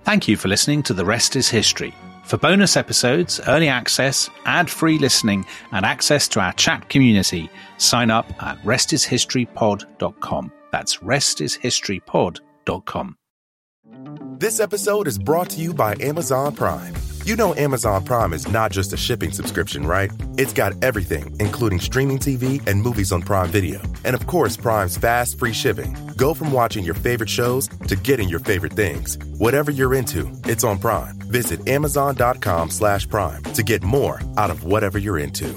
Thank you for listening to The Rest is History. For bonus episodes, early access, ad-free listening, and access to our chat community, sign up at restishistorypod.com. That's restishistorypod.com. This episode is brought to you by Amazon Prime. You know Amazon Prime is not just a shipping subscription, right? It's got everything, including streaming TV and movies on Prime Video. And of course, Prime's fast, free shipping. Go from watching your favorite shows to getting your favorite things. Whatever you're into, it's on Prime. Visit Amazon.com/Prime to get more out of whatever you're into.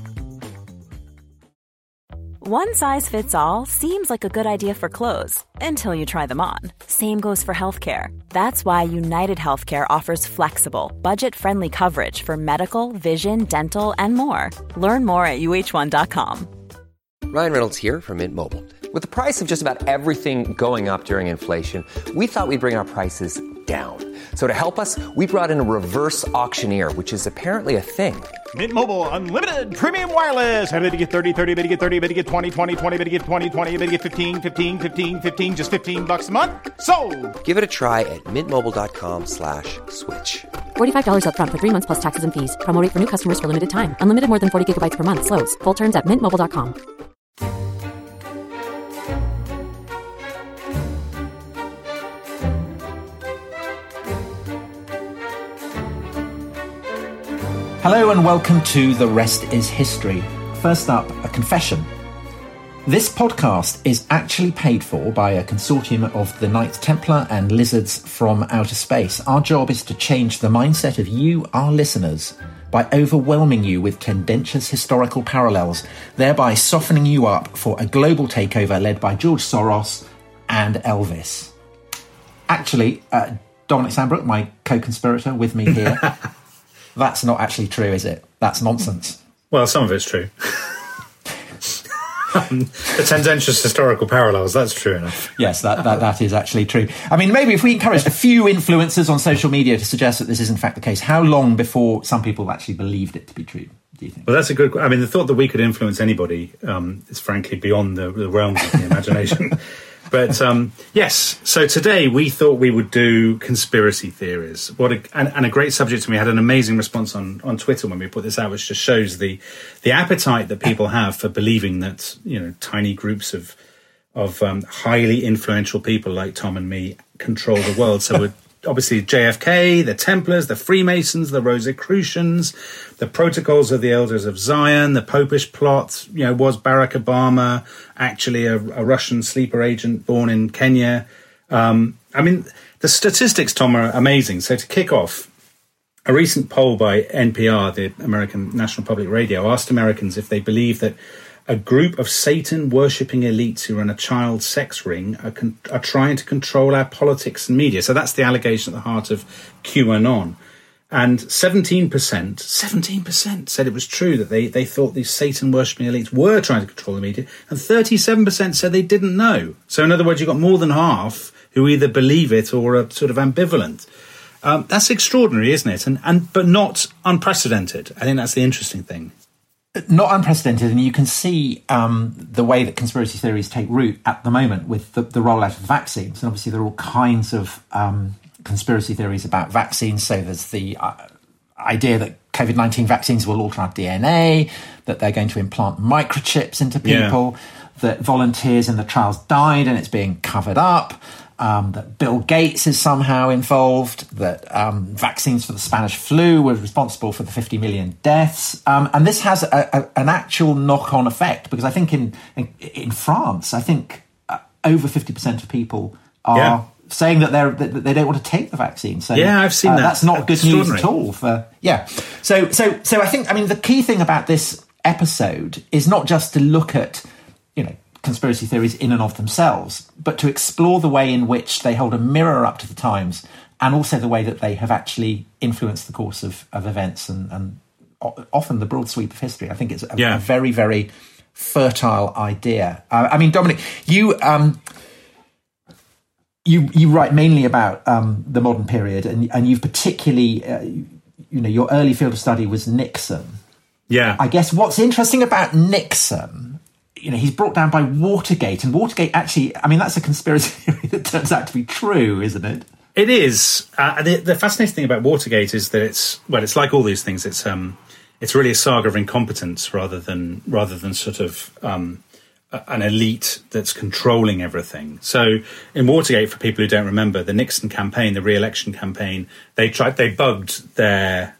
One size fits all seems like a good idea for clothes until you try them on. Same goes for healthcare. That's why United Healthcare offers flexible, budget-friendly coverage for medical, vision, dental, and more. Learn more at UH1.com. Ryan Reynolds here from Mint Mobile. With the price of just about everything going up during inflation, we thought we'd bring our prices down. So to help us, we brought in a reverse auctioneer, which is apparently a thing. Mint Mobile Unlimited Premium Wireless. How to get 30, 30, bit to get 30, bit to get 20, 20, 20, bit to get 20, 20, bit to get 15, 15, 15, 15, just $15 a month? Sold! Give it a try at mintmobile.com/switch. $45 up front for 3 months plus taxes and fees. Promo rate for new customers for limited time. Unlimited more than 40 gigabytes per month. Slows full terms at mintmobile.com. Hello and welcome to The Rest is History. First up, a confession. This podcast is actually paid for by a consortium of the Knights Templar and Lizards from outer space. Our job is to change the mindset of you, our listeners, by overwhelming you with tendentious historical parallels, thereby softening you up for a global takeover led by George Soros and Elvis. Actually, Dominic Sandbrook, my co-conspirator with me here, that's not actually true, is it? That's nonsense. Well, some of it's true. The tendentious historical parallels, that's true enough. Yes, that is actually true. I mean, maybe if we encouraged a few influencers on social media to suggest that this is in fact the case, how long before some people actually believed it to be true, do you think? Well, that's a good... I mean, the thought that we could influence anybody is frankly beyond the realms of the imagination. But yes, so today we thought we would do conspiracy theories. And a great subject, and we had an amazing response on Twitter when we put this out, which just shows the appetite that people have for believing that, you know, tiny groups of highly influential people like Tom and me control the world. So we're obviously JFK, the Templars, the Freemasons, the Rosicrucians, the Protocols of the Elders of Zion, the Popish plot. You know, was Barack Obama actually a Russian sleeper agent born in Kenya? I mean, the statistics, Tom, are amazing. So to kick off, a recent poll by NPR, the American National Public Radio, asked Americans if they believe that a group of Satan-worshipping elites who run a child sex ring are trying to control our politics and media. So that's the allegation at the heart of QAnon. And 17% said it was true that they thought these Satan-worshipping elites were trying to control the media, and 37% said they didn't know. So in other words, you've got more than half who either believe it or are sort of ambivalent. That's extraordinary, isn't it? But not unprecedented. I think that's the interesting thing. Not unprecedented, and you can see the way that conspiracy theories take root at the moment with the rollout of vaccines. And obviously there are all kinds of conspiracy theories about vaccines. So there's the idea that COVID-19 vaccines will alter our DNA, that they're going to implant microchips into people, that volunteers in the trials died and it's being covered up, that Bill Gates is somehow involved, that vaccines for the Spanish flu were responsible for the 50 million deaths. And this has an actual knock-on effect, because I think in France, I think over 50% of people are saying that they don't want to take the vaccine. So I've seen that. That's not good news at all. So I think, I mean, the key thing about this episode is not just to look at, you know, conspiracy theories in and of themselves, but to explore the way in which they hold a mirror up to the times, and also the way that they have actually influenced the course of events and often the broad sweep of history. I think it's a very, very fertile idea. I mean, Dominic, you write mainly about the modern period, and you've particularly, your early field of study was Nixon. Yeah. I guess what's interesting about Nixon, he's brought down by Watergate, and Watergate actually, I mean, that's a conspiracy theory that turns out to be true, isn't it? It is. The fascinating thing about Watergate is that it's like all these things. It's really a saga of incompetence rather than sort of an elite that's controlling everything. So in Watergate, for people who don't remember, the Nixon campaign, the re-election campaign, they bugged their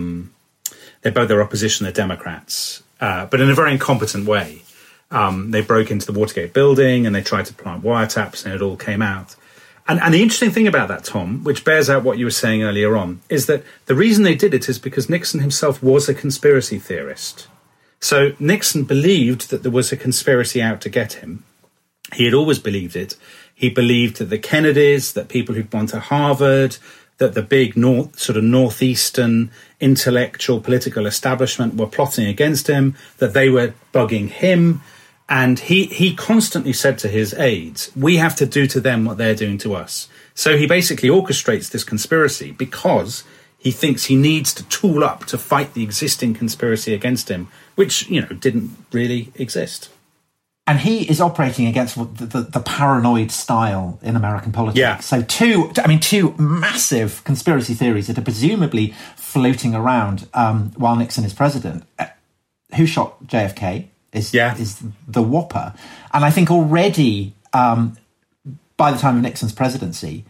opposition, the Democrats, but in a very incompetent way. They broke into the Watergate building and they tried to plant wiretaps, and it all came out. And the interesting thing about that, Tom, which bears out what you were saying earlier on, is that the reason they did it is because Nixon himself was a conspiracy theorist. So Nixon believed that there was a conspiracy out to get him. He had always believed it. He believed that the Kennedys, that people who'd gone to Harvard, that the big northeastern intellectual political establishment were plotting against him, that they were bugging him. And he constantly said to his aides, we have to do to them what they're doing to us. So he basically orchestrates this conspiracy because he thinks he needs to tool up to fight the existing conspiracy against him, which, didn't really exist. And he is operating against the paranoid style in American politics. Yeah. So two massive conspiracy theories that are presumably floating around while Nixon is president. Who shot JFK is the whopper. And I think already by the time of Nixon's presidency,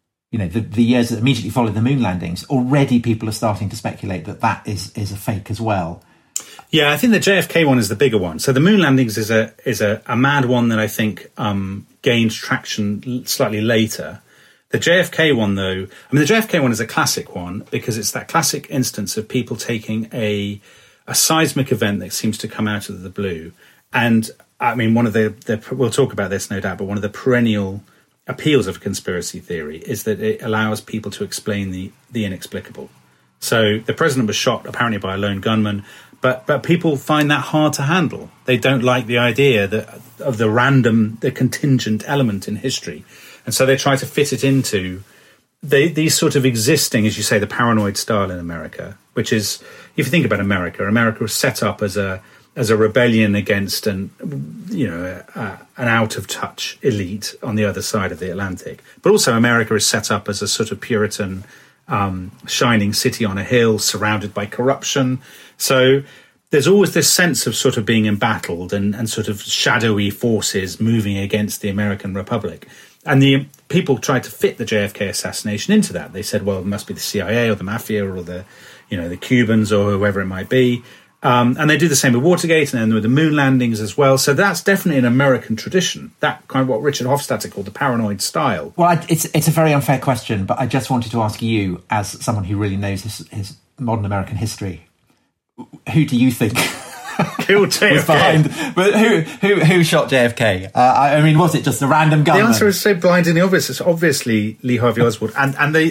the years that immediately followed the moon landings, already people are starting to speculate that is a fake as well. Yeah, I think the JFK one is the bigger one. So the moon landings is a mad one that I think gained traction slightly later. The JFK one, though, the JFK one is a classic one because it's that classic instance of people taking a seismic event that seems to come out of the blue. And one of the we'll talk about this no doubt, but one of the perennial appeals of conspiracy theory is that it allows people to explain the inexplicable. So the president was shot apparently by a lone gunman, but people find that hard to handle. They don't like the idea of the contingent element in history. And so they try to fit it into these sort of existing, as you say, the paranoid style in America, which is, if you think about America was set up as a rebellion against an out of touch elite on the other side of the Atlantic. But also America is set up as a sort of Puritan shining city on a hill surrounded by corruption. So there's always this sense of sort of being embattled and sort of shadowy forces moving against the American Republic. And the people tried to fit the JFK assassination into that. They said, well, it must be the CIA or the mafia or the Cubans or whoever it might be. And they do the same with Watergate and then with the moon landings as well. So that's definitely an American tradition. That kind of what Richard Hofstadter called the paranoid style. Well, it's a very unfair question, but I just wanted to ask you, as someone who really knows his modern American history, who do you think killed JFK? Was behind? But who shot JFK? Was it just a random gunman? The answer is so blindingly obvious. It's obviously Lee Harvey Oswald. And the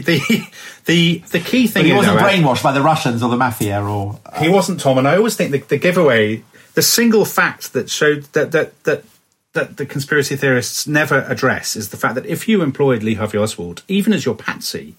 key thing but he is, wasn't brainwashed by the Russians or the mafia, or he wasn't, Tom. And I always think the giveaway, the single fact that showed that the conspiracy theorists never address is the fact that if you employed Lee Harvey Oswald, even as your patsy,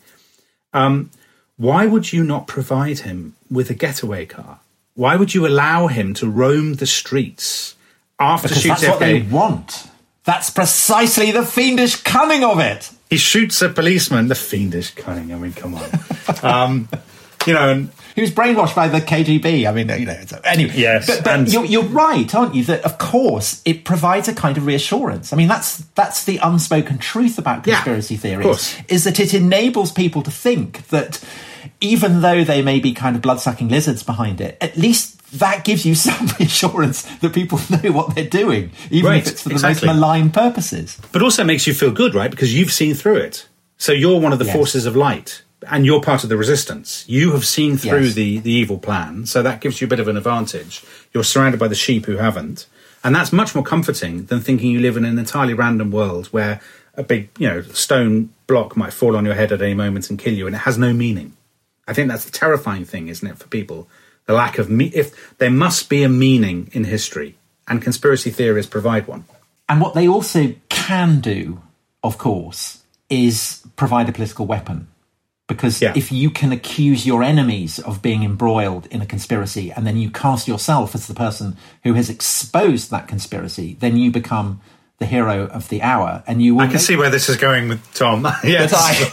why would you not provide him with a getaway car? Why would you allow him to roam the streets after shooting JFK? That's what they want. That's precisely the fiendish cunning of it. He shoots a policeman. The fiendish cunning. Come on. And he was brainwashed by the KGB. Anyway. Yes. But you're right, aren't you? That of course it provides a kind of reassurance. That's the unspoken truth about conspiracy theories, is that it enables people to think that even though they may be kind of blood-sucking lizards behind it, at least that gives you some reassurance that people know what they're doing, even if it's for the most malign purposes. But also makes you feel good, right? Because you've seen through it. So you're one of the forces of light, and you're part of the resistance. You have seen through the evil plan, so that gives you a bit of an advantage. You're surrounded by the sheep who haven't. And that's much more comforting than thinking you live in an entirely random world where a big, stone block might fall on your head at any moment and kill you, and it has no meaning. I think that's the terrifying thing, isn't it, for people? The lack of if there must be a meaning in history, and conspiracy theories provide one. And what they also can do, of course, is provide a political weapon. Because if you can accuse your enemies of being embroiled in a conspiracy, and then you cast yourself as the person who has exposed that conspiracy, then you become the hero of the hour, and you will. I can see where this is going with Tom. Yes,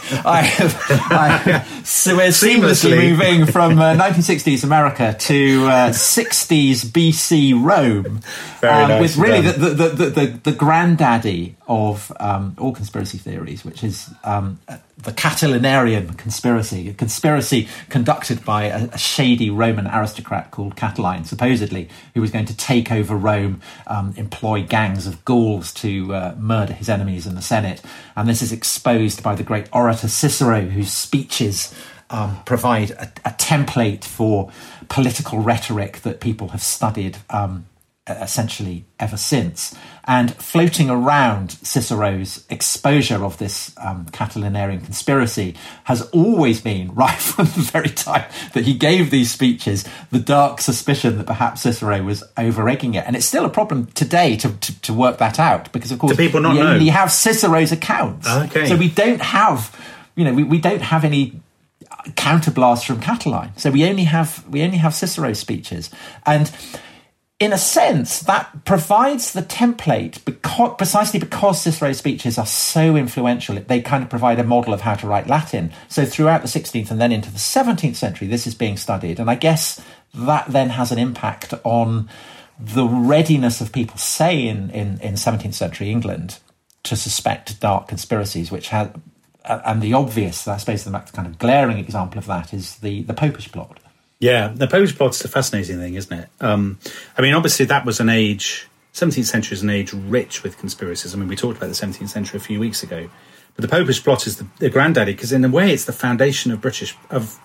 so we're seamlessly moving from 1960s America to 60s BC Rome, with really the granddaddy of all conspiracy theories, which is the Catilinarian conspiracy, a conspiracy conducted by a shady Roman aristocrat called Catiline, supposedly, who was going to take over Rome, employ gangs of Gauls to murder his enemies in the Senate. And this is exposed by the great orator Cicero, whose speeches provide a template for political rhetoric that people have studied essentially ever since. And floating around Cicero's exposure of this Catilinarian conspiracy has always been, right from the very time that he gave these speeches, the dark suspicion that perhaps Cicero was over-egging it. And it's still a problem today to work that out, because of course we only have Cicero's accounts. Okay. So we don't have, we don't have any counterblast from Catiline. So we only have Cicero's speeches. And in a sense, that provides the template precisely because Cicero's speeches are so influential. They kind of provide a model of how to write Latin. So throughout the 16th and then into the 17th century, this is being studied. And I guess that then has an impact on the readiness of people, say, in 17th century England, to suspect dark conspiracies, which had... and the obvious, I suppose, the kind of glaring example of that is the Popish plot. Yeah, the Popish plot's a fascinating thing, isn't it? I mean, obviously, that was an age... 17th century is an age rich with conspiracies. I mean, we talked about the 17th century a few weeks ago. But the Popish plot is the granddaddy, because in a way, it's the foundation of British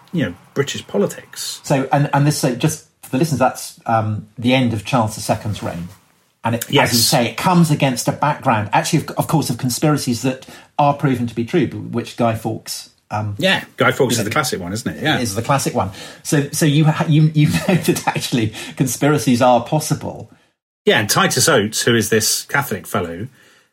politics. So, and this, so just for the listeners, that's the end of Charles II's reign. And as you say, it comes against a background, actually, of course, of conspiracies that are proven to be true, which Guy Fawkes... Guy Fawkes is the classic one, isn't it? Yeah, is the classic one. So you know that actually conspiracies are possible. Yeah, and Titus Oates, who is this Catholic fellow,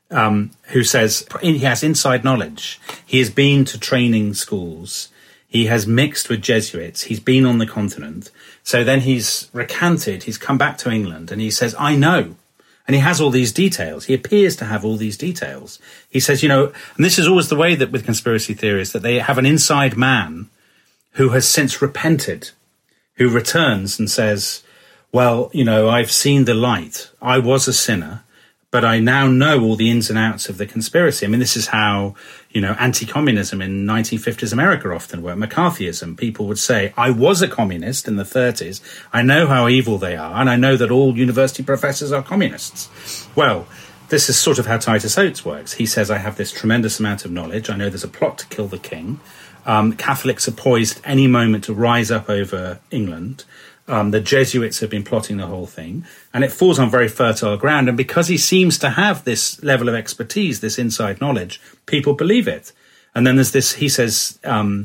who says he has inside knowledge. He has been to training schools. He has mixed with Jesuits. He's been on the continent. So then he's recanted. He's come back to England, and he says, "I know." And he has all these details. He appears to have all these details. He says, and this is always the way that with conspiracy theories, that they have an inside man who has since repented, who returns and says, well, I've seen the light. I was a sinner, but I now know all the ins and outs of the conspiracy. I mean, this is how, anti-communism in 1950s America often worked. McCarthyism, people would say, I was a communist in the 30s. I know how evil they are, and I know that all university professors are communists. Well, this is sort of how Titus Oates works. He says, I have this tremendous amount of knowledge. I know there's a plot to kill the king. Catholics are poised any moment to rise up over England. The Jesuits have been plotting the whole thing, and it falls on very fertile ground. And because he seems to have this level of expertise, this inside knowledge, people believe it. And then there's this, he says,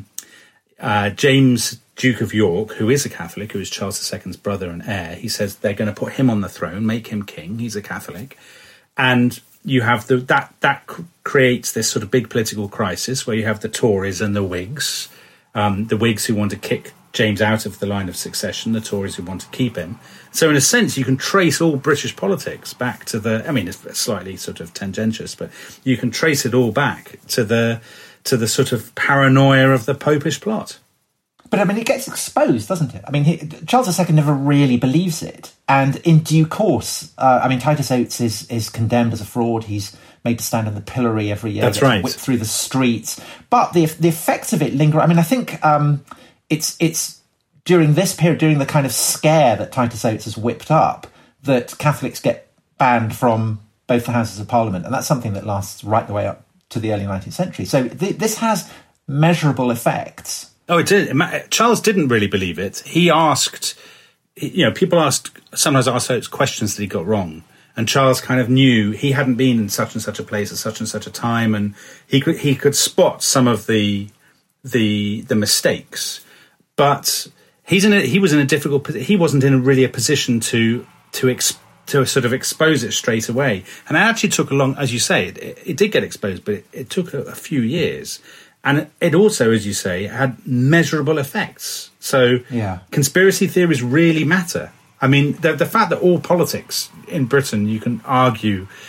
James, Duke of York, who is a Catholic, who is Charles II's brother and heir, he says they're going to put him on the throne, make him king. He's a Catholic. And you have that creates this sort of big political crisis where you have the Tories and the Whigs, who want to kick James out of the line of succession, the Tories who want to keep him. So in a sense, you can trace all British politics back to it's slightly sort of tangentious, but you can trace it all back to the sort of paranoia of the Popish plot. But I mean, it gets exposed, doesn't it? I mean, Charles II never really believes it. And in due course, Titus Oates is condemned as a fraud. He's made to stand in the pillory every year. That's right. Whipped through the streets. But the effects of it linger. I mean, I think it's during this period, during the kind of scare that Titus Oates has whipped up, that Catholics get banned from both the Houses of Parliament. And that's something that lasts right the way up to the early 19th century. So this has measurable effects. Oh, it did. Charles didn't really believe it. He asked, people sometimes asked Oates questions that he got wrong. And Charles kind of knew he hadn't been in such and such a place at such and such a time. And he could spot some of the mistakes. But he was in a difficult position. He wasn't in really a position to sort of expose it straight away. And it actually took a long, as you say, it did get exposed, but it took a few years. And it also, as you say, had measurable effects. So conspiracy theories really matter. I mean, the fact that all politics in Britain, you can argue,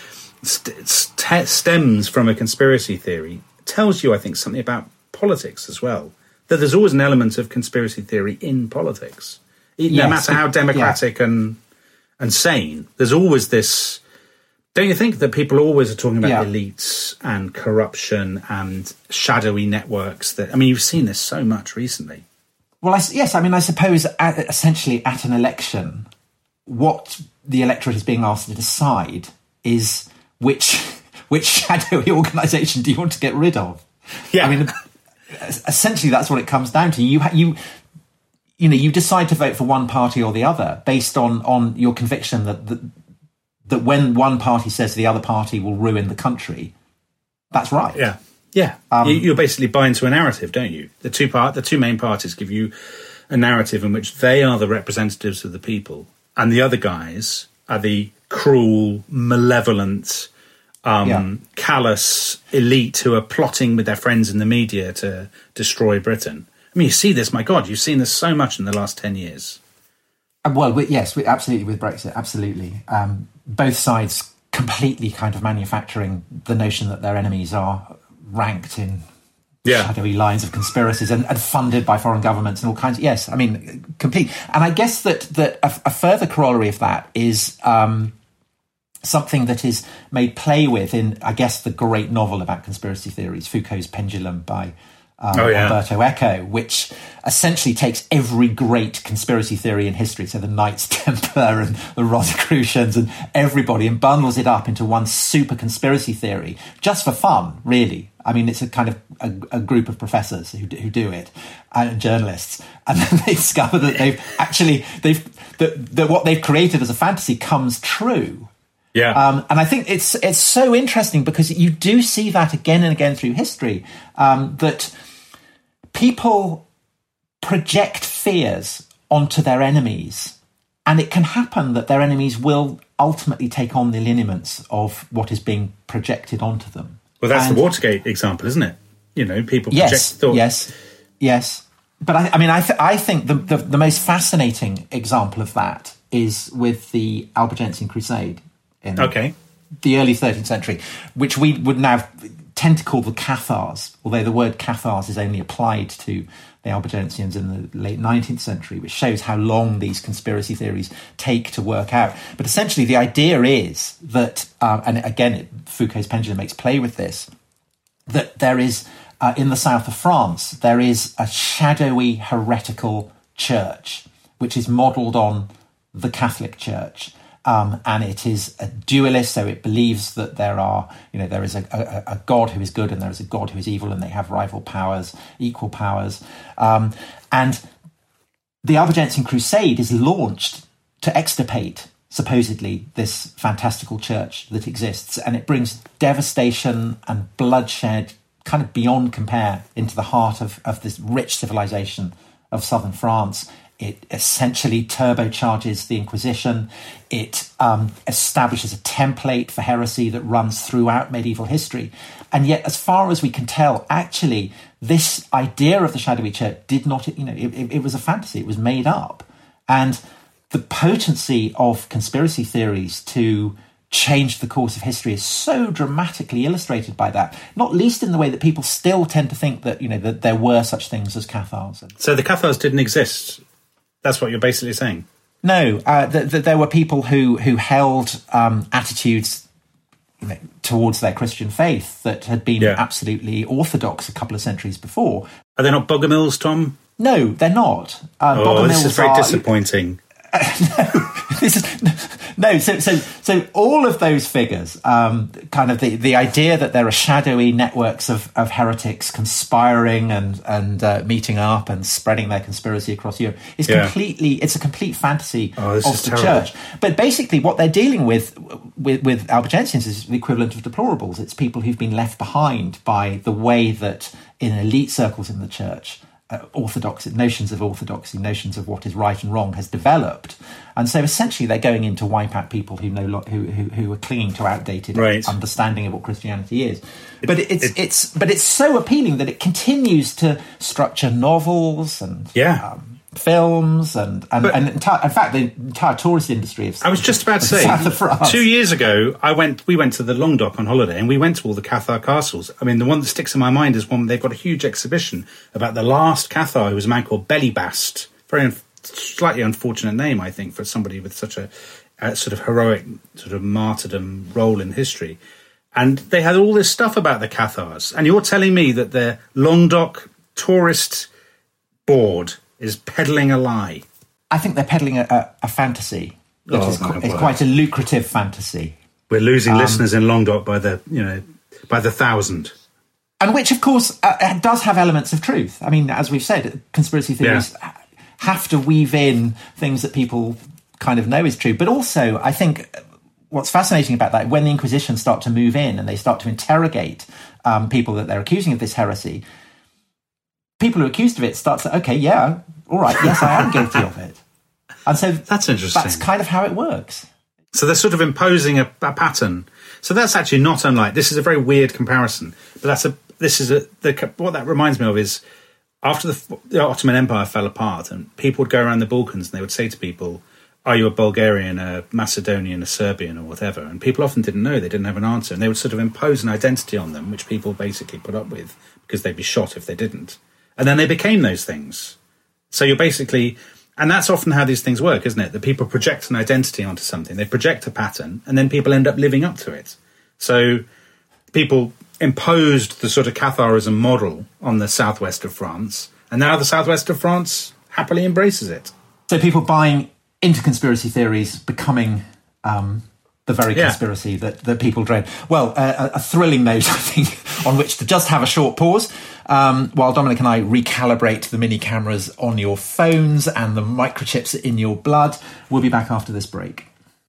stems from a conspiracy theory tells you, I think, something about politics as well. That there's always an element of conspiracy theory in politics. No matter how democratic and sane, there's always this... Don't you think that people always are talking about elites and corruption and shadowy networks? I mean, you've seen this so much recently. Well, yes. I mean, I suppose essentially at an election, what the electorate is being asked to decide is which shadowy organisation do you want to get rid of? Yeah. I mean, essentially that's what it comes down to. You decide to vote for one party or the other based on your conviction that when one party says the other party will ruin the country, that's right. Yeah. Yeah. You're basically buying to a narrative, don't you? The two main parties give you a narrative in which they are the representatives of the people, and the other guys are the cruel, malevolent, callous elite who are plotting with their friends in the media to destroy Britain. I mean, you see this, my God, you've seen this so much in the last 10 years. Well, yes, absolutely, with Brexit, absolutely. Both sides completely kind of manufacturing the notion that their enemies are ranked in shadowy lines of conspiracies and funded by foreign governments and all kinds of... Yes, I mean, complete. And I guess that a further corollary of that is something that is made play with in, I guess, the great novel about conspiracy theories, Foucault's Pendulum by... Umberto Eco, which essentially takes every great conspiracy theory in history, so the Knights Templar and the Rosicrucians and everybody, and bundles it up into one super conspiracy theory, just for fun, really. I mean, it's a kind of a group of professors who do it, and journalists, and then they discover that that what they've created as a fantasy comes true. Yeah, and I think it's so interesting because you do see that again and again through history, that people project fears onto their enemies, and it can happen that their enemies will ultimately take on the lineaments of what is being projected onto them. Well, that's the Watergate example, isn't it? You know, people project thought. Yes. But I think the most fascinating example of that is with the Albigensian Crusade in the early 13th century, which we would now tend to call the Cathars, although the word Cathars is only applied to the Albigensians in the late 19th century, which shows how long these conspiracy theories take to work out. But essentially the idea is that, and again, Foucault's Pendulum makes play with this, that there is, in the south of France, there is a shadowy heretical church, which is modelled on the Catholic Church. And it is a dualist, so it believes that there is a God who is good and there is a God who is evil, and they have rival powers, equal powers. And the Albigensian Crusade is launched to extirpate, supposedly, this fantastical church that exists, and it brings devastation and bloodshed kind of beyond compare into the heart of this rich civilization of southern France. It essentially turbocharges the Inquisition. It establishes a template for heresy that runs throughout medieval history. And yet, as far as we can tell, actually, this idea of the shadowy church did not, it was a fantasy. It was made up. And the potency of conspiracy theories to change the course of history is so dramatically illustrated by that, not least in the way that people still tend to think that, that there were such things as Cathars. So the Cathars didn't exist? That's what you're basically saying? No, there were people who held attitudes towards their Christian faith that had been absolutely orthodox a couple of centuries before. Are they not Bogomils, Tom? No, they're not. This is very disappointing. So all of those figures, kind of the idea that there are shadowy networks of heretics conspiring and meeting up and spreading their conspiracy across Europe is it's a complete fantasy of the church. But basically what they're dealing with Albigensians is the equivalent of deplorables. It's people who've been left behind by the way that in elite circles in the church, notions of orthodoxy, notions of what is right and wrong has developed, and so essentially they're going in to wipe out people who are clinging to outdated understanding of what Christianity is. But it's so appealing that it continues to structure novels and films and in fact, the entire tourist industry of I was just about to say, south of France. 2 years ago, we went to the Languedoc on holiday, and we went to all the Cathar castles. I mean, the one that sticks in my mind is one they've got a huge exhibition about the last Cathar, who was a man called Belibast. Slightly unfortunate name, I think, for somebody with such a sort of heroic, sort of martyrdom role in history. And they had all this stuff about the Cathars. And you're telling me that the Languedoc tourist board is peddling a lie? I think they're peddling a fantasy. That is quite a lucrative fantasy. We're losing listeners in Languedoc by the 1,000. And which, of course, does have elements of truth. I mean, as we've said, conspiracy theories have to weave in things that people kind of know is true. But also, I think what's fascinating about that, when the Inquisition start to move in and they start to interrogate people that they're accusing of this heresy, people who are accused of it start to say, okay, yeah, all right, yes, I am guilty of it. And so that's interesting. That's kind of how it works. So they're sort of imposing a pattern. So that's actually not unlike, this is a very weird comparison, but what that reminds me of is after the Ottoman Empire fell apart and people would go around the Balkans and they would say to people, are you a Bulgarian, a Macedonian, a Serbian, or whatever? And people often didn't know, they didn't have an answer. And they would sort of impose an identity on them, which people basically put up with because they'd be shot if they didn't. And then they became those things. So you're basically, and that's often how these things work, isn't it? That people project an identity onto something, they project a pattern, and then people end up living up to it. So people imposed the sort of Catharism model on the southwest of France, and now the southwest of France happily embraces it. So people buying into conspiracy theories becoming the very conspiracy that people dread. Well, a thrilling note, I think, on which to just have a short pause while Dominic and I recalibrate the mini cameras on your phones and the microchips in your blood. We'll be back after this break.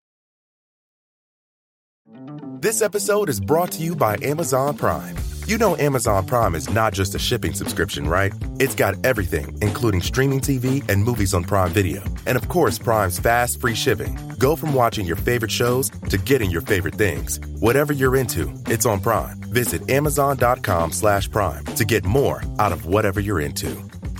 This episode is brought to you by Amazon Prime. You know Amazon Prime is not just a shipping subscription, right? It's got everything, including streaming TV and movies on Prime Video. And of course, Prime's fast, free shipping. Go from watching your favorite shows to getting your favorite things. Whatever you're into, it's on Prime. Visit Amazon.com/Prime to get more out of whatever you're into.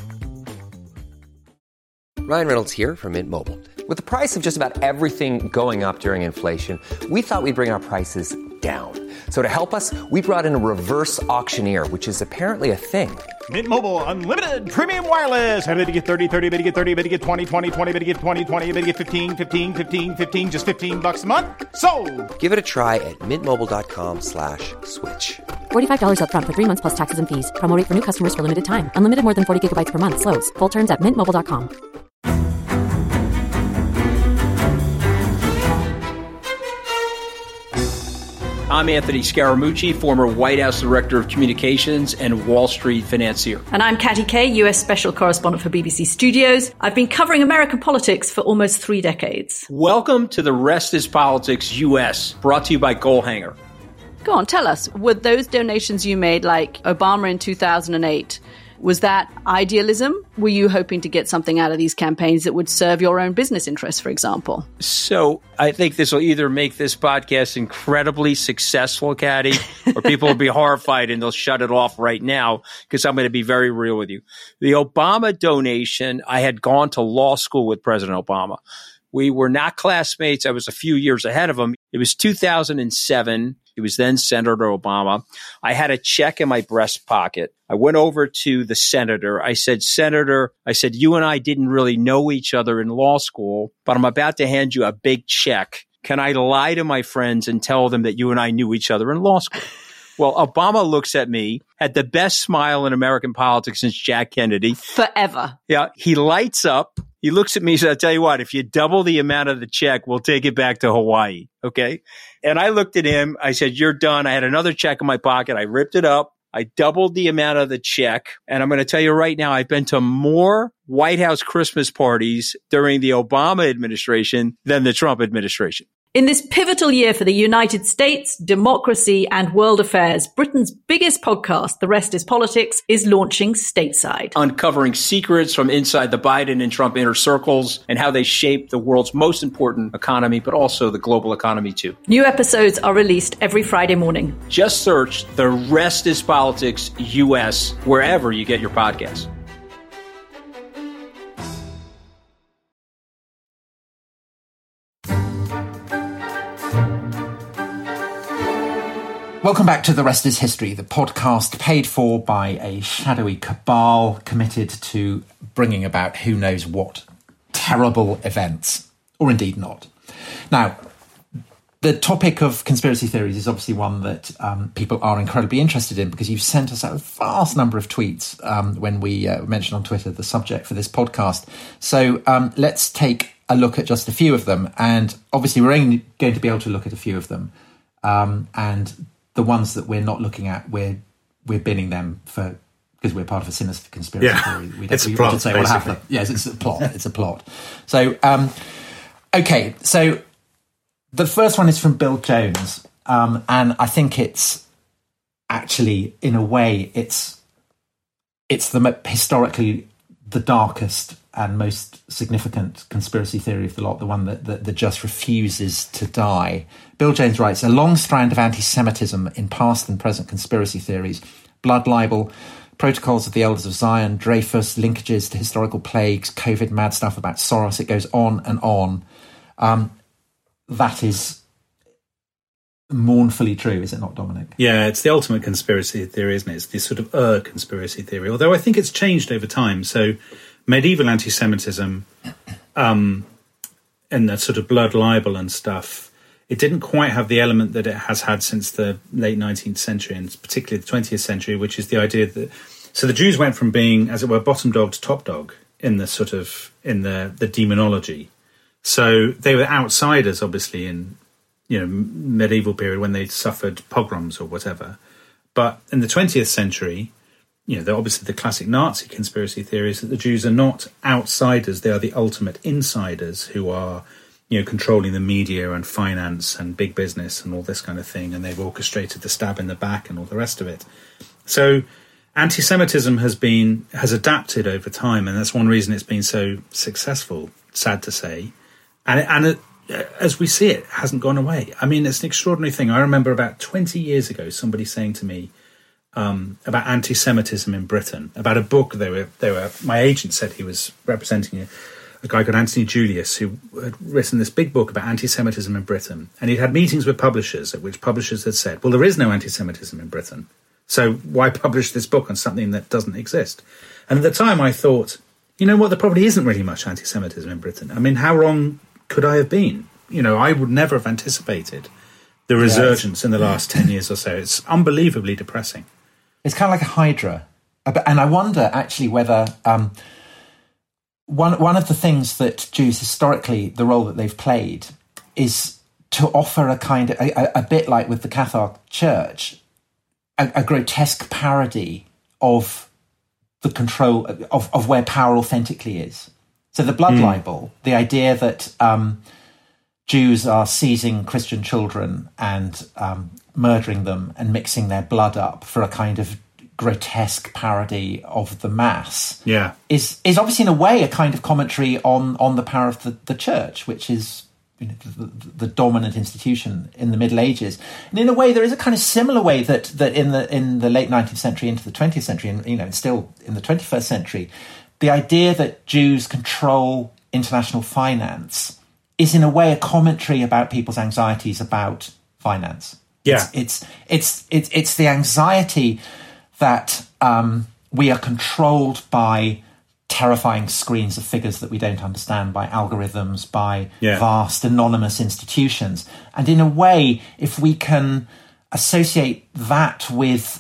Ryan Reynolds here from Mint Mobile. With the price of just about everything going up during inflation, we thought we'd bring our prices down. So to help us, we brought in a reverse auctioneer, which is apparently a thing. Mint Mobile Unlimited Premium Wireless. How to get 30, 30, how to get 30, how to get 20, 20, 20, how to get 20, 20, how to get 15, 15, 15, 15, just $15 a month? Sold! Give it a try at mintmobile.com/switch. $45 up front for 3 months plus taxes and fees. Promo rate for new customers for limited time. Unlimited more than 40 gigabytes per month. Slows full terms at mintmobile.com. I'm Anthony Scaramucci, former White House Director of Communications and Wall Street financier. And I'm Katty Kay, US Special Correspondent for BBC Studios. I've been covering American politics for almost 3 decades. Welcome to The Rest is Politics US, brought to you by Goalhanger. Go on, tell us, were those donations you made, like Obama in 2008, was that idealism? Were you hoping to get something out of these campaigns that would serve your own business interests, for example? So I think this will either make this podcast incredibly successful, Katty, or people will be horrified and they'll shut it off right now because I'm going to be very real with you. The Obama donation, I had gone to law school with President Obama. We were not classmates. I was a few years ahead of him. It was 2007. He was then Senator Obama. I had a check in my breast pocket. I went over to the senator. I said, Senator, you and I didn't really know each other in law school, but I'm about to hand you a big check. Can I lie to my friends and tell them that you and I knew each other in law school? Well, Obama looks at me, had the best smile in American politics since Jack Kennedy. Forever. Yeah. He lights up. He looks at me and says, I'll tell you what, if you double the amount of the check, we'll take it back to Hawaii. Okay. And I looked at him. I said, you're done. I had another check in my pocket. I ripped it up. I doubled the amount of the check. And I'm going to tell you right now, I've been to more White House Christmas parties during the Obama administration than the Trump administration. In this pivotal year for the United States, democracy, and world affairs, Britain's biggest podcast, The Rest is Politics, is launching stateside. Uncovering secrets from inside the Biden and Trump inner circles and how they shape the world's most important economy, but also the global economy too. New episodes are released every Friday morning. Just search The Rest is Politics US wherever you get your podcasts. Welcome back to The Rest is History, the podcast paid for by a shadowy cabal committed to bringing about who knows what terrible events, or indeed not. Now, the topic of conspiracy theories is obviously one that people are incredibly interested in, because you've sent us out a vast number of tweets when we mentioned on Twitter the subject for this podcast. So let's take a look at just a few of them. And obviously we're only going to be able to look at a few of them. And the ones that we're not looking at, we're binning them for, because we're part of a sinister conspiracy theory. It's a plot, say what happened. Yes, it's a plot. It's a plot. So, okay, so the first one is from Bill Jones, and I think it's actually, in a way, it's historically the darkest and most significant conspiracy theory of the lot, the one that just refuses to die. Bill Jones writes, a long strand of anti-Semitism in past and present conspiracy theories, blood libel, protocols of the Elders of Zion, Dreyfus, linkages to historical plagues, COVID mad stuff about Soros, it goes on and on. That is mournfully true, is it not, Dominic? Yeah, it's the ultimate conspiracy theory, isn't it? It's the sort of conspiracy theory, although I think it's changed over time. So medieval anti-Semitism and the sort of blood libel and stuff, it didn't quite have the element that it has had since the late 19th century, and particularly the 20th century, which is the idea that... So the Jews went from being, as it were, bottom dog to top dog in the sort of, in the demonology. So they were outsiders, obviously, in, medieval period when they suffered pogroms or whatever. But in the 20th century, obviously the classic Nazi conspiracy theory is that the Jews are not outsiders. They are the ultimate insiders who are, controlling the media and finance and big business and all this kind of thing. And they've orchestrated the stab in the back and all the rest of it. So anti-Semitism has adapted over time. And that's one reason it's been so successful, sad to say. And as we see it hasn't gone away. I mean, it's an extraordinary thing. I remember about 20 years ago, somebody saying to me about anti-Semitism in Britain, about a book they were. My agent said he was representing a guy called Anthony Julius, who had written this big book about anti-Semitism in Britain. And he'd had meetings with publishers, at which publishers had said, well, there is no anti-Semitism in Britain. So why publish this book on something that doesn't exist? And at the time I thought, you know what, there probably isn't really much anti-Semitism in Britain. I mean, how wrong could I have been? I would never have anticipated the resurgence in the last 10 years or so. It's unbelievably depressing. It's kind of like a hydra. And I wonder, actually, whether one of the things that Jews historically, the role that they've played, is to offer a kind of, a bit like with the Catholic Church, a grotesque parody of the control of where power authentically is. So the blood libel, the idea that Jews are seizing Christian children and murdering them and mixing their blood up for a kind of grotesque parody of the Mass, is obviously in a way a kind of commentary on the power of the Church, which is the dominant institution in the Middle Ages. And in a way, there is a kind of similar way that in the late 19th century into the 20th century, and still in the 21st century, the idea that Jews control international finance is in a way a commentary about people's anxieties about finance. Yeah, it's the anxiety that we are controlled by terrifying screens of figures that we don't understand, by algorithms, by vast anonymous institutions. And in a way, if we can associate that with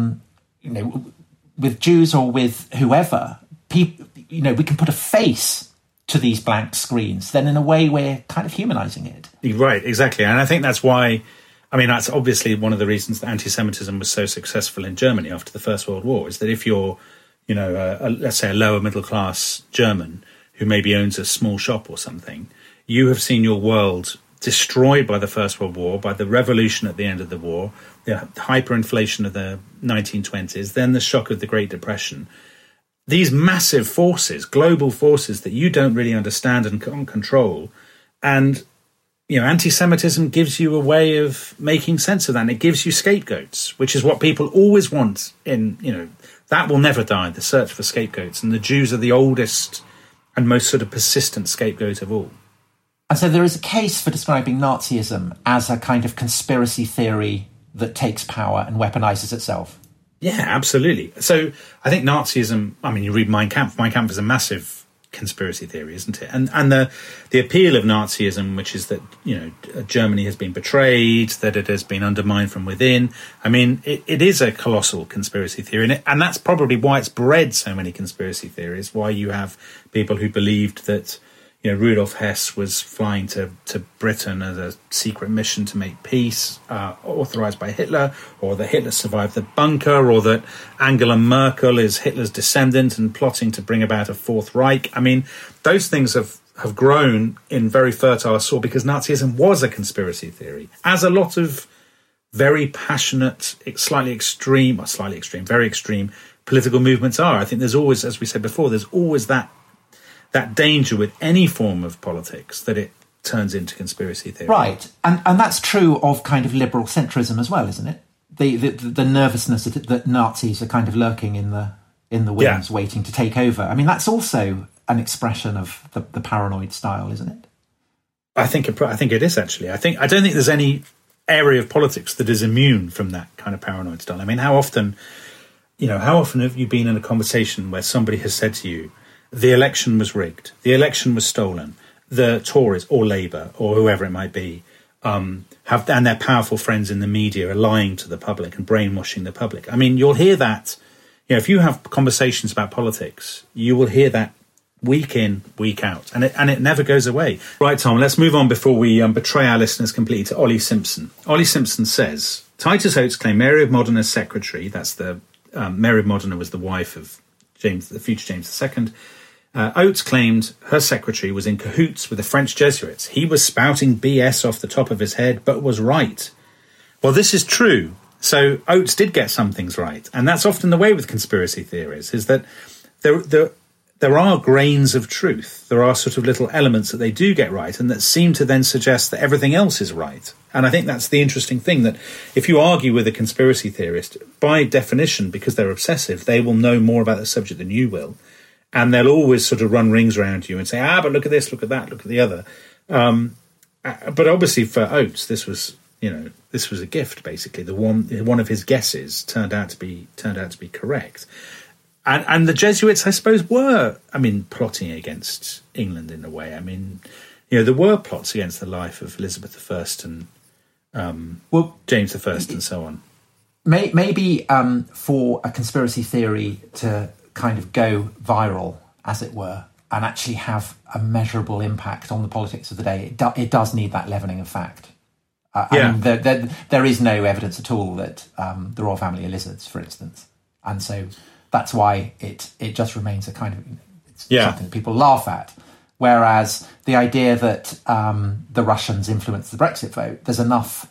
with Jews or with whoever, we can put a face to these blank screens, then in a way we're kind of humanizing it. Right, exactly. And I think that's why, that's obviously one of the reasons that anti-Semitism was so successful in Germany after the First World War, is that if you're, let's say a lower middle class German who maybe owns a small shop or something, you have seen your world destroyed by the First World War, by the revolution at the end of the war, the hyperinflation of the 1920s, then the shock of the Great Depression. These massive forces, global forces that you don't really understand and can't control. And, anti-Semitism gives you a way of making sense of that. And it gives you scapegoats, which is what people always want that will never die, the search for scapegoats. And the Jews are the oldest and most sort of persistent scapegoat of all. And so there is a case for describing Nazism as a kind of conspiracy theory that takes power and weaponizes itself. Yeah, absolutely. So I think Nazism, I mean, you read Mein Kampf. Mein Kampf is a massive conspiracy theory, isn't it? And the appeal of Nazism, which is that, you know, Germany has been betrayed, that it has been undermined from within. I mean, it is a colossal conspiracy theory, and that's probably why it's bred so many conspiracy theories, why you have people who believed that, you know, Rudolf Hess was flying to Britain as a secret mission to make peace, authorised by Hitler, or that Hitler survived the bunker, or that Angela Merkel is Hitler's descendant and plotting to bring about a Fourth Reich. I mean, those things have grown in very fertile soil because Nazism was a conspiracy theory, as a lot of very passionate, very extreme political movements are. I think there's always, as we said before, there's always that danger with any form of politics that it turns into conspiracy theory. Right. And that's true of kind of liberal centrism as well, isn't it? The nervousness that Nazis are kind of lurking in the wings, waiting to take over. I mean, that's also an expression of the paranoid style, isn't it? I think it is, actually. I don't think there's any area of politics that is immune from that kind of paranoid style. I mean, how often have you been in a conversation where somebody has said to you, the election was rigged, the election was stolen, the Tories or Labour or whoever it might be and their powerful friends in the media are lying to the public and brainwashing the public. I mean, you'll hear that, you know, if you have conversations about politics, you will hear that week in, week out, and it never goes away. Right, Tom, let's move on before we betray our listeners completely to Ollie Simpson. Ollie Simpson says, Titus Oates claimed Mary of Modena's secretary, that's Mary of Modena was the wife of the future James II, Oates claimed her secretary was in cahoots with the French Jesuits. He was spouting BS off the top of his head, but was right. Well, this is true. So Oates did get some things right. And that's often the way with conspiracy theories, is that there are grains of truth. There are sort of little elements that they do get right and that seem to then suggest that everything else is right. And I think that's the interesting thing, that if you argue with a conspiracy theorist, by definition, because they're obsessive, they will know more about the subject than you will. And they'll always sort of run rings around you and say, but look at this, look at that, look at the other. But obviously for Oates, this was a gift, basically. One of his guesses turned out to be correct. And the Jesuits, I suppose, were, plotting against England in a way. I mean, you know, there were plots against the life of Elizabeth I and James I and so on. Maybe for a conspiracy theory to kind of go viral, as it were, and actually have a measurable impact on the politics of the day, it does need that leavening of fact. I mean, there is no evidence at all that the royal family are lizards, for instance, and so that's why it just remains a kind of something that people laugh at. Whereas the idea that the Russians influenced the Brexit vote, there's enough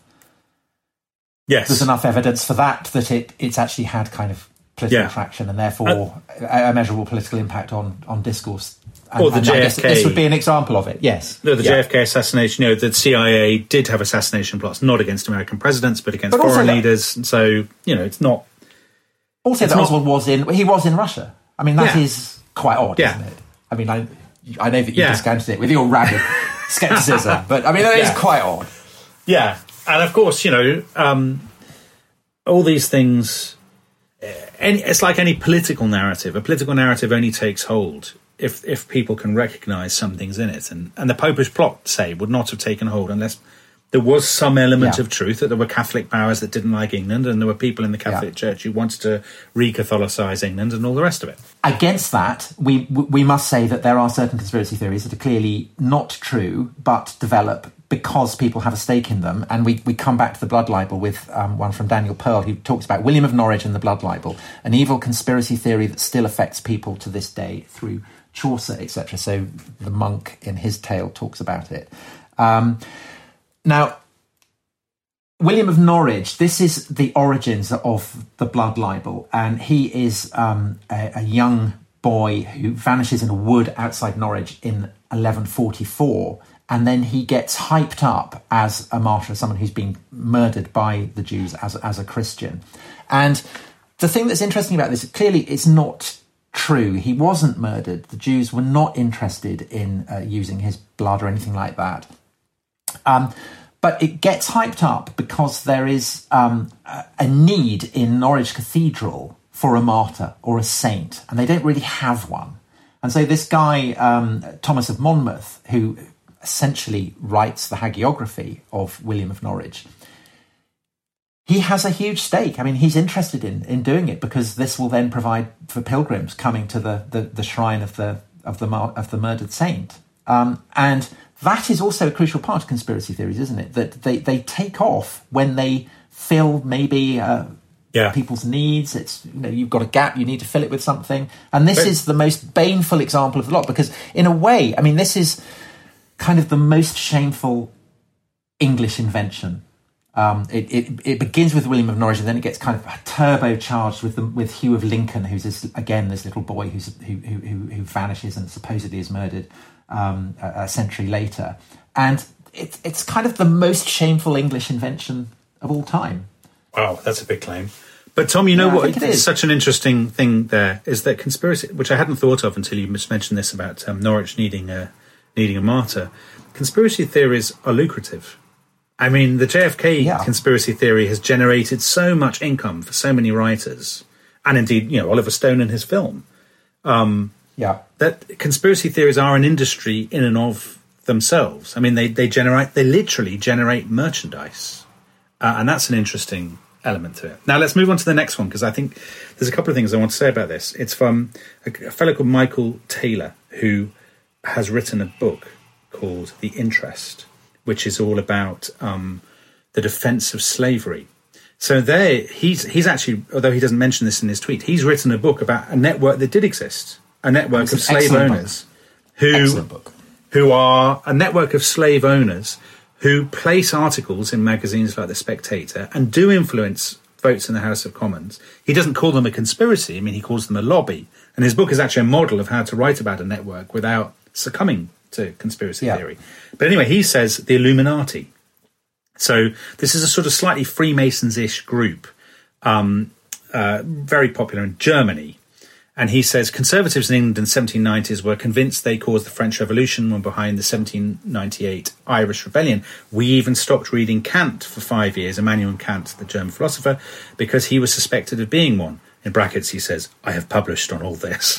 evidence for that it's actually had kind of political traction and therefore a measurable political impact on discourse. Or the JFK. This would be an example of it, yes. No, the JFK assassination, you know, the CIA did have assassination plots, not against American presidents, but against foreign leaders. And so, you know, it's not... Also, that Oswald was in Russia. I mean, that is quite odd, isn't it? I mean, I know that you discounted it with your rabid scepticism, but I mean, that is quite odd. Yeah. And of course, you know, all these things... it's like any political narrative. A political narrative only takes hold if people can recognise some things in it. And the Popish plot, say, would not have taken hold unless there was some element of truth, that there were Catholic powers that didn't like England and there were people in the Catholic Church who wanted to re-Catholicise England and all the rest of it. Against that, we must say that there are certain conspiracy theories that are clearly not true but develop because people have a stake in them. And we come back to the blood libel with one from Daniel Pearl, who talks about William of Norwich and the blood libel, an evil conspiracy theory that still affects people to this day through Chaucer, etc. So the monk in his tale talks about it. Now, William of Norwich, this is the origins of the blood libel, and he is a young boy who vanishes in a wood outside Norwich in 1144, and then he gets hyped up as a martyr, someone who's been murdered by the Jews as a Christian. And the thing that's interesting about this, clearly it's not true. He wasn't murdered. The Jews were not interested in using his blood or anything like that. But it gets hyped up because there is a need in Norwich Cathedral for a martyr or a saint, and they don't really have one. And so this guy, Thomas of Monmouth, who essentially writes the hagiography of William of Norwich, he has a huge stake. I mean, he's interested in doing it because this will then provide for pilgrims coming to the shrine of the murdered saint. And that is also a crucial part of conspiracy theories, isn't it? That they take off when they fill maybe people's needs. It's, you've got a gap, you need to fill it with something. And this is the most baneful example of the lot, because in a way, I mean, this is kind of the most shameful English invention. It begins with William of Norwich, and then it gets kind of turbocharged with Hugh of Lincoln, who's this little boy who vanishes and supposedly is murdered a century later. And it's kind of the most shameful English invention of all time. Wow, that's a big claim. But Tom, you know what? It's such an interesting thing there is that conspiracy, which I hadn't thought of until you just mentioned this about Norwich needing a martyr. Conspiracy theories are lucrative. I mean, the JFK conspiracy theory has generated so much income for so many writers, and indeed, Oliver Stone and his film. That conspiracy theories are an industry in and of themselves. I mean, they literally generate merchandise, and that's an interesting element to it. Now, let's move on to the next one, because I think there's a couple of things I want to say about this. It's from a fellow called Michael Taylor, who has written a book called The Interest, which is all about the defence of slavery. So he's actually, although he doesn't mention this in his tweet, he's written a book about a network that did exist, a network of slave owners who are a network of slave owners who place articles in magazines like The Spectator and do influence votes in the House of Commons. He doesn't call them a conspiracy. I mean, he calls them a lobby. And his book is actually a model of how to write about a network without succumbing to conspiracy theory. But anyway, he says the Illuminati. So this is a sort of slightly Freemasons-ish group, very popular in Germany. And he says conservatives in England in the 1790s were convinced they caused the French Revolution, were behind the 1798 Irish Rebellion. We even stopped reading Kant for 5 years, Immanuel Kant, the German philosopher, because he was suspected of being one. In brackets, he says, I have published on all this.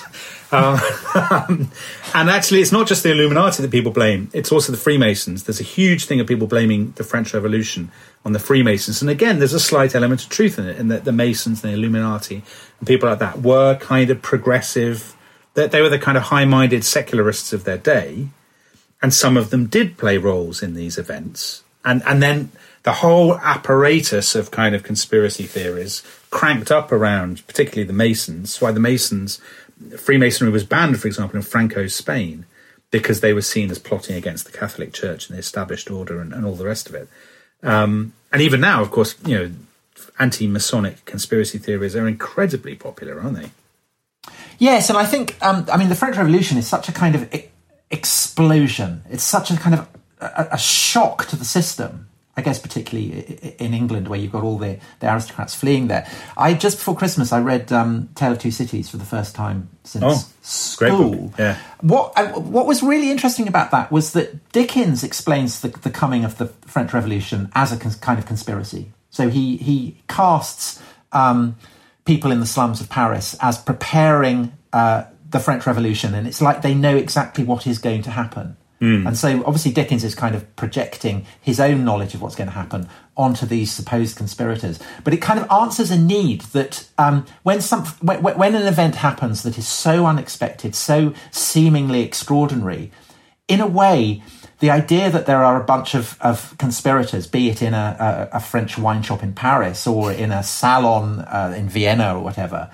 And actually, it's not just the Illuminati that people blame. It's also the Freemasons. There's a huge thing of people blaming the French Revolution on the Freemasons. And again, there's a slight element of truth in it, in that the Masons and the Illuminati and people like that were kind of progressive. They were the kind of high-minded secularists of their day. And some of them did play roles in these events. And then the whole apparatus of kind of conspiracy theories cranked up around, particularly the Masons. Why the Masons, Freemasonry was banned, for example, in Franco's Spain, because they were seen as plotting against the Catholic Church and the established order and all the rest of it. And even now, of course, anti-Masonic conspiracy theories are incredibly popular, aren't they? Yes, and I think, the French Revolution is such a kind of explosion. It's such a kind of a shock to the system, I guess, particularly in England, where you've got all the aristocrats fleeing there. Just before Christmas, I read Tale of Two Cities for the first time since school. Great book. Yeah. What was really interesting about that was that Dickens explains the coming of the French Revolution as a kind of conspiracy. So he casts people in the slums of Paris as preparing the French Revolution, and it's like they know exactly what is going to happen. And so obviously Dickens is kind of projecting his own knowledge of what's going to happen onto these supposed conspirators. But it kind of answers a need that when an event happens that is so unexpected, so seemingly extraordinary, in a way, the idea that there are a bunch of conspirators, be it in a French wine shop in Paris or in a salon in Vienna or whatever,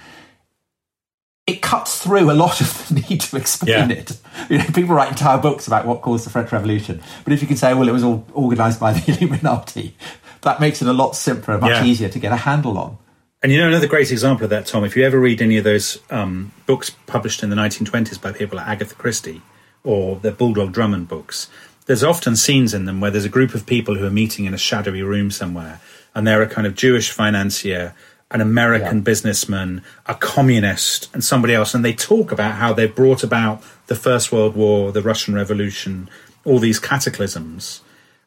it cuts through a lot of the need to explain it. People write entire books about what caused the French Revolution. But if you can say, well, it was all organised by the Illuminati, that makes it a lot simpler, much easier to get a handle on. And another great example of that, Tom, if you ever read any of those books published in the 1920s by people like Agatha Christie or the Bulldog Drummond books, there's often scenes in them where there's a group of people who are meeting in a shadowy room somewhere, and they're a kind of Jewish financier, an American businessman, a communist, and somebody else. And they talk about how they brought about the First World War, the Russian Revolution, all these cataclysms.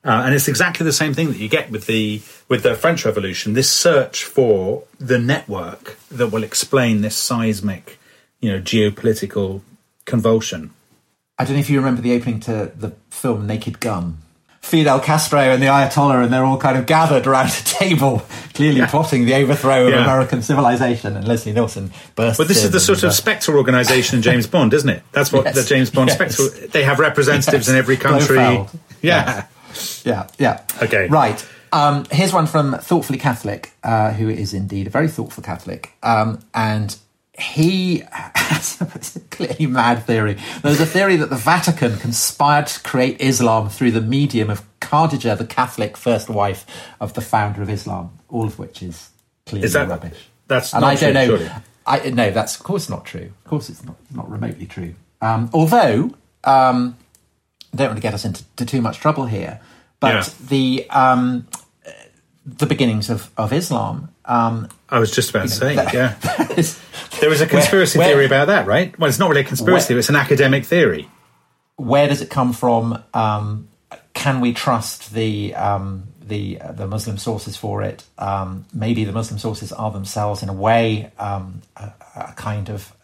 And it's exactly the same thing that you get with the French Revolution, this search for the network that will explain this seismic, geopolitical convulsion. I don't know if you remember the opening to the film Naked Gun. Fidel Castro and the Ayatollah, and they're all kind of gathered around a table, clearly plotting the overthrow of American civilization, and Leslie Nielsen bursts in. Well, this is the sort of Spectre organisation in James Bond, isn't it? That's what the James Bond Spectre... They have representatives in every country. Yeah. Okay. Right. Here's one from Thoughtfully Catholic, who is indeed a very thoughtful Catholic. And he has a clearly mad theory. There's a theory that the Vatican conspired to create Islam through the medium of Khadija, the Catholic first wife of the founder of Islam, all of which is clearly rubbish. That's not true, surely. No, that's of course not true. Of course it's not remotely true. Although, I don't want to get us into too much trouble here, but the beginnings of Islam... I was just about to say, there was a conspiracy theory about that, right? Well, it's not really a conspiracy theory, it's an academic theory. Where does it come from? Can we trust the Muslim sources for it? Maybe the Muslim sources are themselves, in a way, a kind of,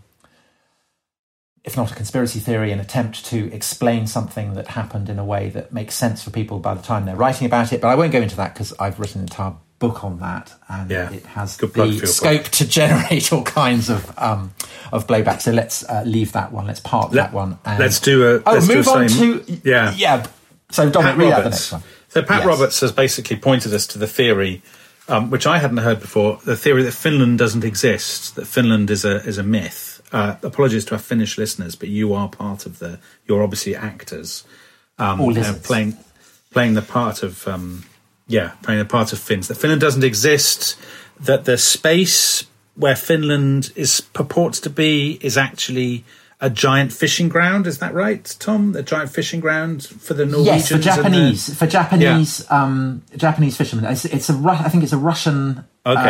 if not a conspiracy theory, an attempt to explain something that happened in a way that makes sense for people by the time they're writing about it. But I won't go into that because I've written an entire book on that, and it has the scope to generate all kinds of blowback. So let's leave that one. Let's park that one. And let's do a. move on to So Dominic, read out the next one. So Pat Roberts has basically pointed us to the theory, which I hadn't heard before, the theory that Finland doesn't exist, that Finland is a myth. Apologies to our Finnish listeners, but you are part of you're obviously actors, playing the part of. Playing the part of Finns. That Finland doesn't exist, that the space where Finland purports to be is actually a giant fishing ground. Is that right, Tom? A giant fishing ground for the Norwegians? Yes, for Japanese fishermen. I think it's a Russian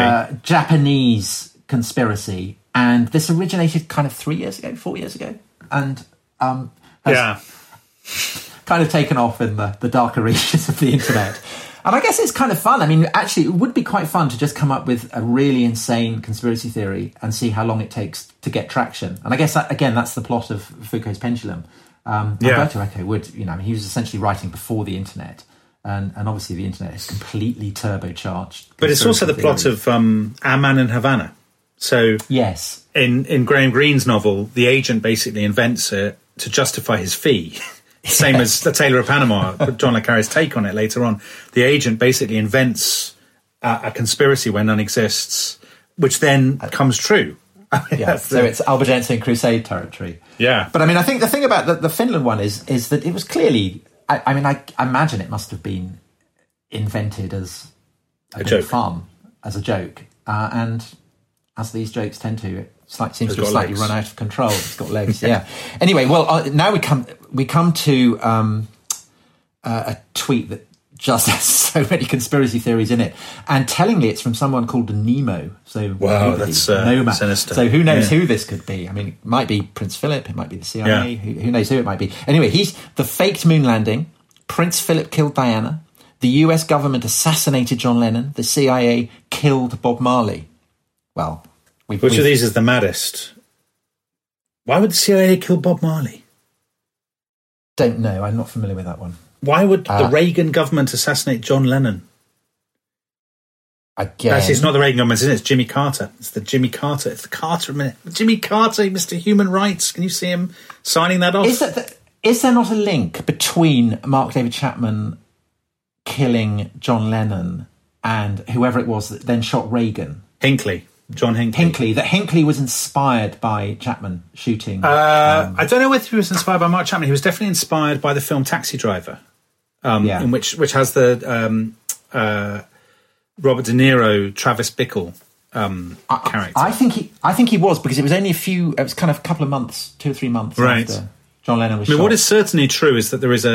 Japanese conspiracy, and this originated kind of 4 years ago, and has kind of taken off in the darker reaches of the internet. And I guess it's kind of fun. I mean, actually, it would be quite fun to just come up with a really insane conspiracy theory and see how long it takes to get traction. And I guess, that's the plot of Foucault's Pendulum. Umberto Eco would, he was essentially writing before the internet. And obviously the internet is completely turbocharged. But it's also the plot of Our Man in Havana. So yes, in Graham Greene's novel, the agent basically invents it to justify his fee. Same as The Tailor of Panama, John le Carré's take on it later on. The agent basically invents a conspiracy where none exists, which then comes true. So it's Albigensian Crusade territory. Yeah. But I mean, I think the thing about the Finland one is that it was clearly... I imagine it must have been invented as a joke. Fun, as a joke. And as these jokes tend to, it seems to have slightly run out of control. It's got legs, yeah. Anyway, well, now we come to a tweet that just has so many conspiracy theories in it, and tellingly, it's from someone called Nemo. So wow, that's sinister. So who knows who this could be? I mean, it might be Prince Philip, it might be the CIA. Who knows who it might be? Anyway, he's the faked moon landing. Prince Philip killed Diana. The US government assassinated John Lennon. The CIA killed Bob Marley. Well, which of these is the maddest? Why would the CIA kill Bob Marley? Don't know. I'm not familiar with that one. Why would the Reagan government assassinate John Lennon? Again, actually, it's not the Reagan government, is it? It's Jimmy Carter. It's the Jimmy Carter. It's the Carter minute. Jimmy Carter, Mr. Human Rights. Can you see him signing that off? Is there not a link between Mark David Chapman killing John Lennon and whoever it was that then shot Reagan? John Hinckley. That Hinckley was inspired by Chapman shooting. I don't know whether he was inspired by Mark Chapman. He was definitely inspired by the film Taxi Driver, in which has the Robert De Niro, Travis Bickle character. I think he was, because it was only it was kind of a couple of months, 2 or 3 months after John Lennon was shot. What is certainly true is that there is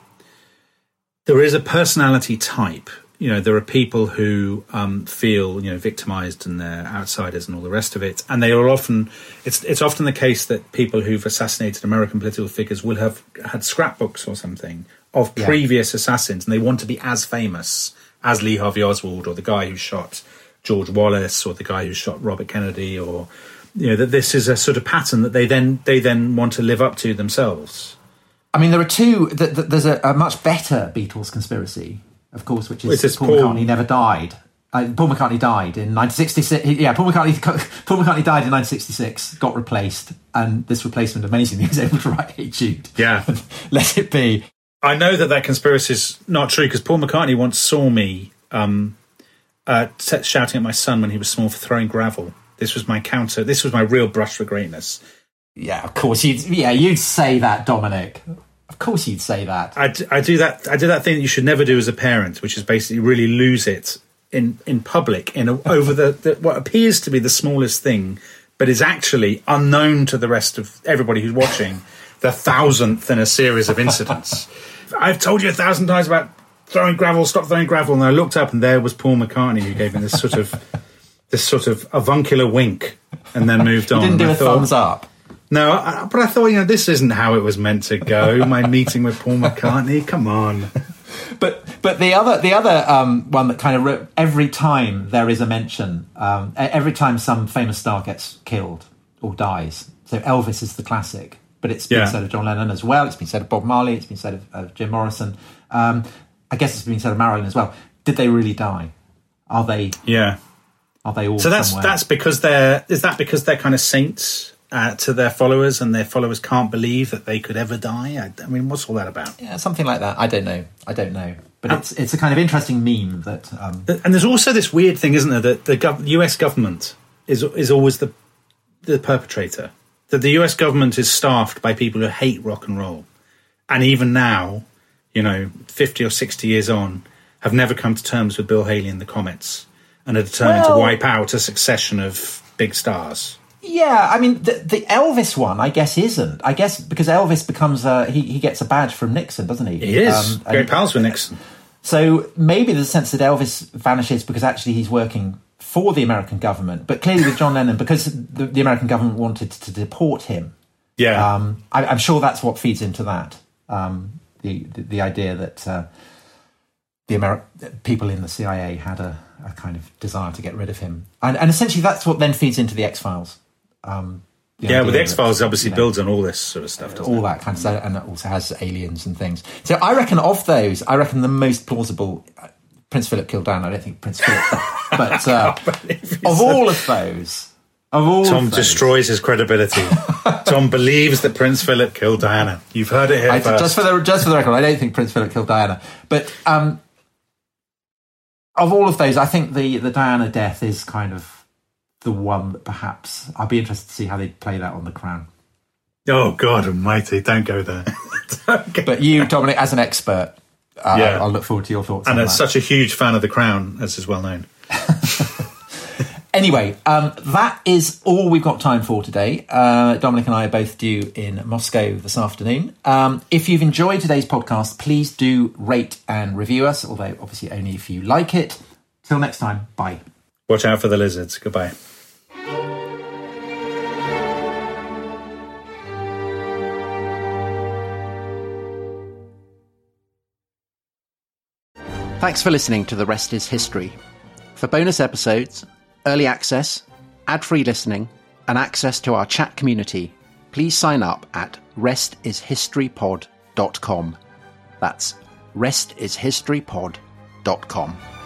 a personality type. There are people who feel, victimised and they're outsiders and all the rest of it. And they are often, it's often the case that people who've assassinated American political figures will have had scrapbooks or something of previous assassins, and they want to be as famous as Lee Harvey Oswald or the guy who shot George Wallace or the guy who shot Robert Kennedy, or that this is a sort of pattern that they then want to live up to themselves. I mean, there are two. There's a much better Beatles conspiracy, of course, which is Paul McCartney never died. Paul McCartney died in 1966. Paul McCartney died in 1966, got replaced, and this replacement amazingly was able to write Hey Jude. Yeah. Let it be. I know that conspiracy is not true, because Paul McCartney once saw me shouting at my son when he was small for throwing gravel. This was my counter. This was my real brush for greatness. Yeah, of course. You'd say that, Dominic. Of course you'd say that. I do that. I do that thing that you should never do as a parent, which is basically really lose it in public over what appears to be the smallest thing, but is actually unknown to the rest of everybody who's watching, the 1,000th in a series of incidents. I've told you 1,000 times about throwing gravel, stop throwing gravel, and I looked up and there was Paul McCartney, who gave me this sort of avuncular wink and then moved on. You didn't do a thumbs up. No, but I thought, this isn't how it was meant to go. My meeting with Paul McCartney, come on. But the other one that kind of every time there is a mention, every time some famous star gets killed or dies. So Elvis is the classic, but it's been said of John Lennon as well. It's been said of Bob Marley. It's been said of Jim Morrison. I guess it's been said of Marilyn as well. Did they really die? Are they? Yeah. Are they all? So that's because they're kind of saints to their followers, and their followers can't believe that they could ever die. I mean, what's all that about? Yeah, something like that. I don't know. But it's a kind of interesting meme that. And there's also this weird thing, isn't there, that the US government is always the perpetrator. That the US government is staffed by people who hate rock and roll, and even now, 50 or 60 years on, have never come to terms with Bill Haley and the Comets, and are determined to wipe out a succession of big stars. Yeah, I mean, the Elvis one, I guess, isn't. I guess because Elvis becomes he gets a badge from Nixon, doesn't he? He is. Great pals with Nixon. So maybe there's a sense that Elvis vanishes because actually he's working for the American government. But clearly with John Lennon, because the American government wanted to deport him. Yeah. I'm sure that's what feeds into that. The idea that people in the CIA had a kind of desire to get rid of him. And essentially that's what then feeds into the X-Files. Well, the X-Files obviously builds on all this sort of stuff, doesn't all that kind of stuff, and it also has aliens and things. So I reckon of those, the most plausible, Prince Philip killed Diana. I don't think Prince Philip, but of all of those, Tom destroys his credibility. Tom believes that Prince Philip killed Diana. You've heard it here first. Just for the record, I don't think Prince Philip killed Diana. But of all of those, I think the Diana death is kind of the one that perhaps I'd be interested to see how they play that on The Crown. Oh God Almighty! Don't go there. But you, Dominic, as an expert, I'll look forward to your thoughts. And as such a huge fan of The Crown, as is well known. Anyway, that is all we've got time for today. Dominic and I are both due in Moscow this afternoon. If you've enjoyed today's podcast, please do rate and review us, although obviously only if you like it. Till next time, bye. Watch out for the lizards. Goodbye. Thanks for listening to The Rest is History. For bonus episodes, early access, ad-free listening, and access to our chat community, please sign up at restishistorypod.com. That's restishistorypod.com.